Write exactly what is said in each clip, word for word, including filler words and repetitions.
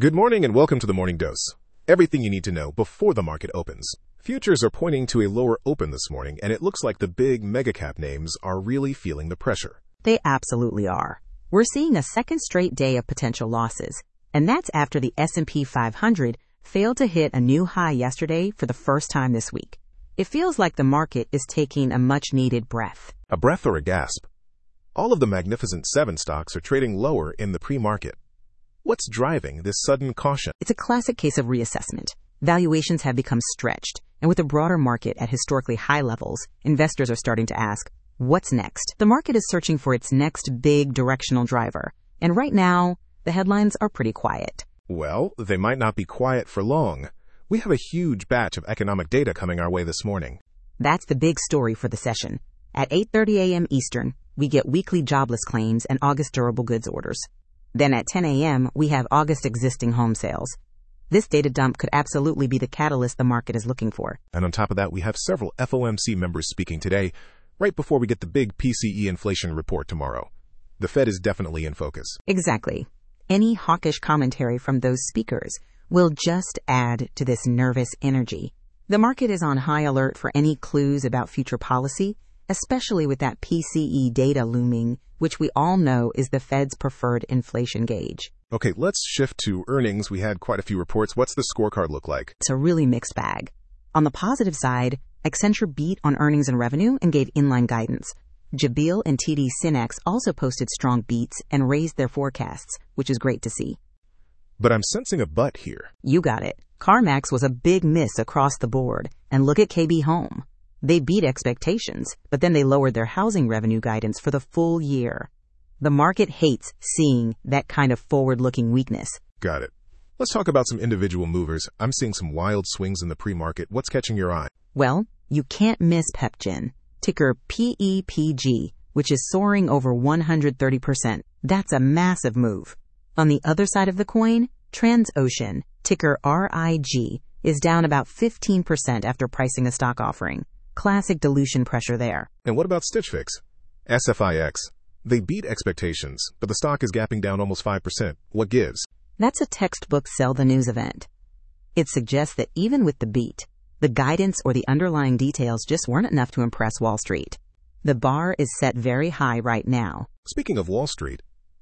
Good morning and welcome to the Morning Dose. Everything you need to know before the market opens. Futures are pointing to a lower open this morning, and it looks like the big mega-cap names are really feeling the pressure. They absolutely are. We're seeing a second straight day of potential losses, and that's after the S and P five hundred failed to hit a new high yesterday for the first time this week. It feels like the market is taking a much-needed breath. A breath or a gasp? All of the Magnificent Seven stocks are trading lower in the pre-market. What's driving this sudden caution? It's a classic case of reassessment. Valuations have become stretched, and with the broader market at historically high levels, investors are starting to ask, what's next? The market is searching for its next big directional driver, and right now, the headlines are pretty quiet. Well, they might not be quiet for long. We have a huge batch of economic data coming our way this morning. That's the big story for the session. At eight thirty a.m. Eastern, we get weekly jobless claims and August durable goods orders. Then at ten a.m., we have August existing home sales. This data dump could absolutely be the catalyst the market is looking for. And on top of that, we have several F O M C members speaking today, right before we get the big P C E inflation report tomorrow. The Fed is definitely in focus. Exactly. Any hawkish commentary from those speakers will just add to this nervous energy. The market is on high alert for any clues about future policy, especially with that P C E data looming, which we all know is the Fed's preferred inflation gauge. Okay, let's shift to earnings. We had quite a few reports. What's the scorecard look like? It's a really mixed bag. On the positive side, Accenture beat on earnings and revenue and gave inline guidance. Jabil and T D SYNNEX also posted strong beats and raised their forecasts, which is great to see. But I'm sensing a but here. You got it. CarMax was a big miss across the board. And look at K B Home. They beat expectations, but then they lowered their housing revenue guidance for the full year. The market hates seeing that kind of forward-looking weakness. Got it. Let's talk about some individual movers. I'm seeing some wild swings in the pre-market. What's catching your eye? Well, you can't miss PepGen, ticker P E P G, which is soaring over one hundred thirty percent. That's a massive move. On the other side of the coin, Transocean, ticker R I G, is down about fifteen percent after pricing a stock offering. Classic dilution pressure there. And what about Stitch Fix? S F I X. They beat expectations, but the stock is gapping down almost five percent. What gives? That's a textbook sell the news event. It suggests that even with the beat, the guidance or the underlying details just weren't enough to impress Wall Street. The bar is set very high right now. Speaking of Wall Street,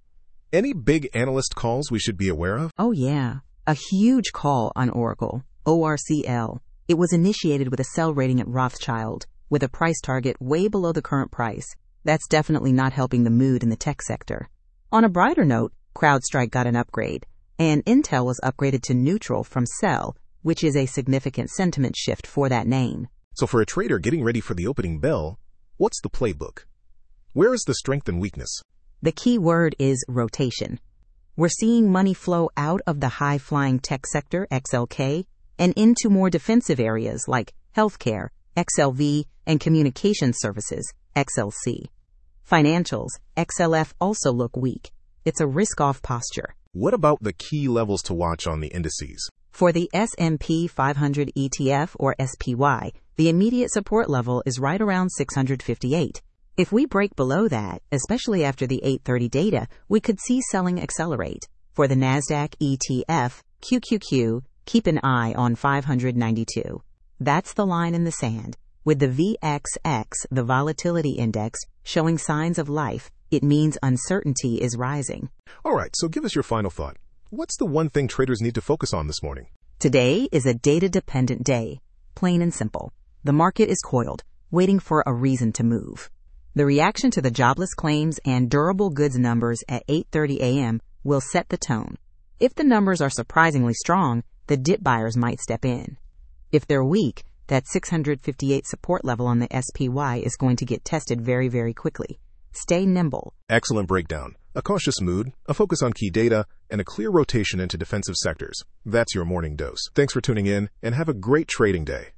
any big analyst calls we should be aware of? Oh yeah, a huge call on Oracle, O R C L. It was initiated with a sell rating at Rothschild, with a price target way below the current price. That's definitely not helping the mood in the tech sector. On a brighter note, CrowdStrike got an upgrade, and Intel was upgraded to neutral from sell, which is a significant sentiment shift for that name. So for a trader getting ready for the opening bell, what's the playbook? Where is the strength and weakness? The key word is rotation. We're seeing money flow out of the high-flying tech sector, X L K, and into more defensive areas like healthcare, X L V, and communication services, X L C. Financials, X L F, also look weak. It's a risk-off posture. What about the key levels to watch on the indices? For the S and P five hundred E T F, or S P Y, the immediate support level is right around six hundred fifty-eight. If we break below that, especially after the eight thirty data, we could see selling accelerate. For the NASDAQ E T F, Q Q Q, keep an eye on five hundred ninety-two. That's the line in the sand. With the V X X, the volatility index, showing signs of life, it means uncertainty is rising. All right, so give us your final thought. What's the one thing traders need to focus on this morning? Today is a data-dependent day. Plain and simple. The market is coiled, waiting for a reason to move. The reaction to the jobless claims and durable goods numbers at eight thirty a.m. will set the tone. If the numbers are surprisingly strong, the dip buyers might step in. If they're weak, that six hundred fifty-eight support level on the S P Y is going to get tested very, very quickly. Stay nimble. Excellent breakdown. A cautious mood, a focus on key data, and a clear rotation into defensive sectors. That's your morning dose. Thanks for tuning in, and have a great trading day.